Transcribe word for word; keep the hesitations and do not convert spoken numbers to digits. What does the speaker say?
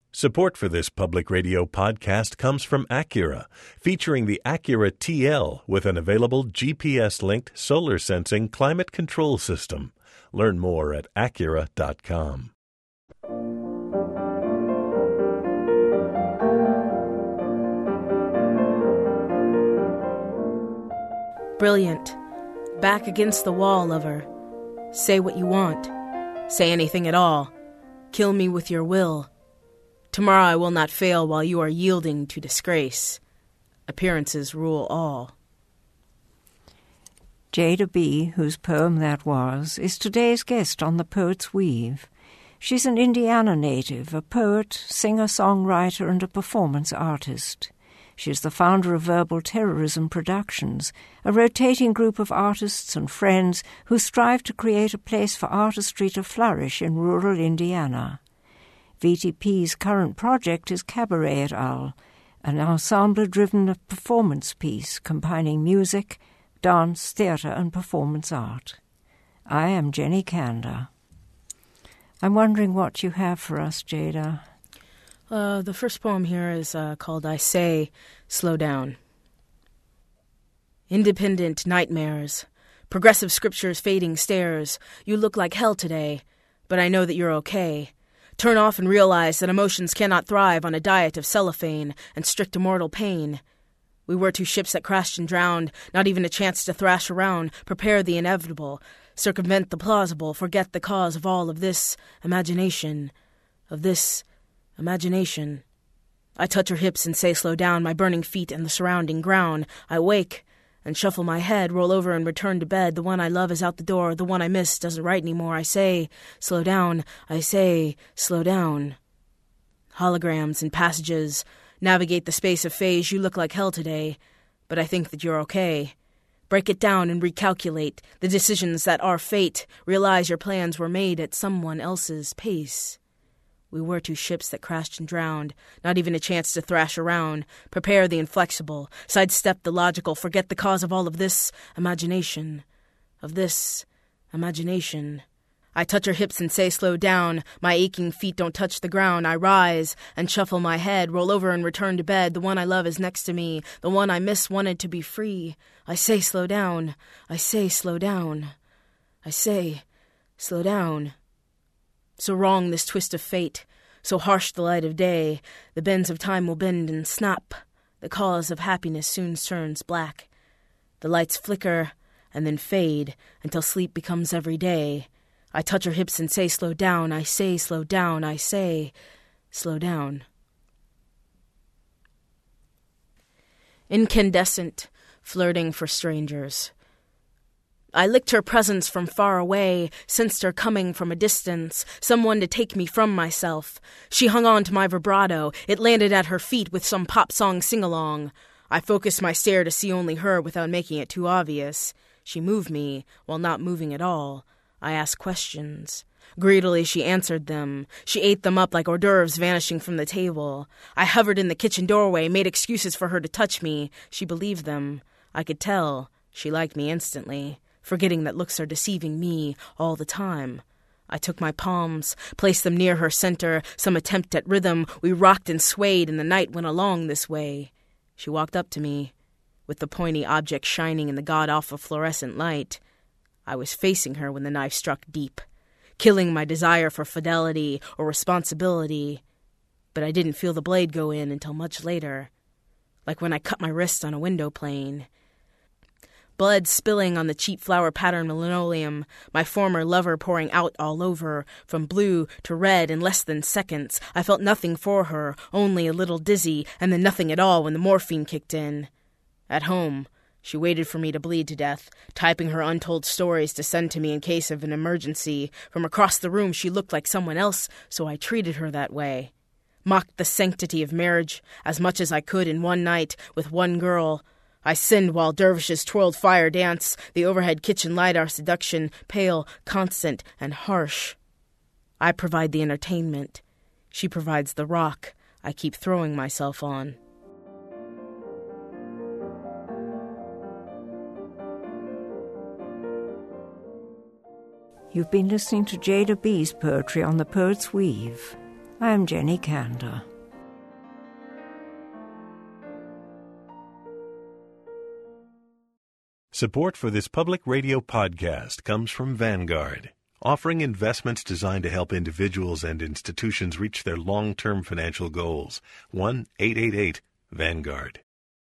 Support for this public radio podcast comes from Acura, featuring the Acura T L with an available G P S-linked solar sensing climate control system. Learn more at acura dot com. Brilliant. Back against the wall, lover. Say what you want. Say anything at all. Kill me with your will. Tomorrow I will not fail while you are yielding to disgrace. Appearances rule all. Jada B., whose poem that was, is today's guest on The Poet's Weave. She's an Indiana native, a poet, singer-songwriter, and a performance artist. She's the founder of Verbal Terrorism Productions, a rotating group of artists and friends who strive to create a place for artistry to flourish in rural Indiana. V T P's current project is Cabaret et al., an ensemble-driven performance piece combining music, dance, theatre, and performance art. I am Jenny Kander. I'm wondering what you have for us, Jada. Uh, the first poem here is uh, called I Say, Slow Down. Independent nightmares, progressive scriptures fading stares. You look like hell today, but I know that you're okay. Turn off and realize that emotions cannot thrive on a diet of cellophane and strict immortal pain. We were two ships that crashed and drowned, not even a chance to thrash around, prepare the inevitable, circumvent the plausible, forget the cause of all of this imagination, of this imagination. I touch her hips and say slow down, my burning feet and the surrounding ground. I wake and shuffle my head, roll over and return to bed. The one I love is out the door, the one I miss doesn't write anymore. I say, slow down, I say, slow down. Holograms and passages navigate the space of phase. You look like hell today, but I think that you're okay. Break it down and recalculate the decisions that are fate. Realize your plans were made at someone else's pace. We were two ships that crashed and drowned, not even a chance to thrash around. Prepare the inflexible, sidestep the logical, forget the cause of all of this imagination, of this imagination. I touch her hips and say slow down, my aching feet don't touch the ground. I rise and shuffle my head, roll over and return to bed. The one I love is next to me, the one I miss wanted to be free. I say slow down, I say slow down, I say slow down. So wrong this twist of fate, so harsh the light of day. The bends of time will bend and snap. The cause of happiness soon turns black. The lights flicker and then fade until sleep becomes every day. I touch her hips and say slow down, I say slow down, I say slow down. Incandescent, flirting for strangers. I licked her presence from far away, sensed her coming from a distance, someone to take me from myself. She hung on to my vibrato. It landed at her feet with some pop song sing-along. I focused my stare to see only her without making it too obvious. She moved me, while not moving at all. I asked questions. Greedily she answered them. She ate them up like hors d'oeuvres vanishing from the table. I hovered in the kitchen doorway, made excuses for her to touch me. She believed them. I could tell. She liked me instantly, forgetting that looks are deceiving me all the time. I took my palms, placed them near her center, some attempt at rhythm. We rocked and swayed, and the night went along this way. She walked up to me, with the pointy object shining in the god-awful fluorescent light. I was facing her when the knife struck deep, killing my desire for fidelity or responsibility. But I didn't feel the blade go in until much later, like when I cut my wrist on a window pane. Blood spilling on the cheap flower-patterned linoleum, my former lover pouring out all over, from blue to red in less than seconds. I felt nothing for her, only a little dizzy, and then nothing at all when the morphine kicked in. At home, she waited for me to bleed to death, typing her untold stories to send to me in case of an emergency. From across the room, she looked like someone else, so I treated her that way. Mocked the sanctity of marriage as much as I could in one night with one girl. I sinned while dervishes twirled fire dance, the overhead kitchen light our seduction, pale, constant, and harsh. I provide the entertainment. She provides the rock I keep throwing myself on. You've been listening to Jada B's poetry on The Poet's Weave. I'm Jenny Kander. Support for this public radio podcast comes from Vanguard, offering investments designed to help individuals and institutions reach their long-term financial goals. one eight eight eight Vanguard.